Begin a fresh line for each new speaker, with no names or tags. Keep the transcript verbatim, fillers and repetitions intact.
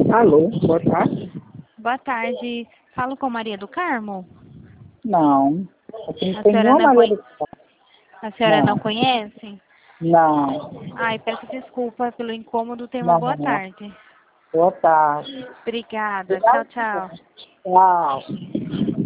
Alô, boa tarde.
Boa tarde. Falo com Maria do Carmo?
Não. Aqui não
A
tem
senhora
nenhuma
não,
Maria
conhe...
do Carmo.
A senhora não
Não.
conhece?
Não.
Ai, peço desculpa pelo incômodo. Tenha uma
Não,
boa
não.
tarde.
Boa tarde.
Obrigada. Tchau,
Obrigado.
tchau.
Tchau.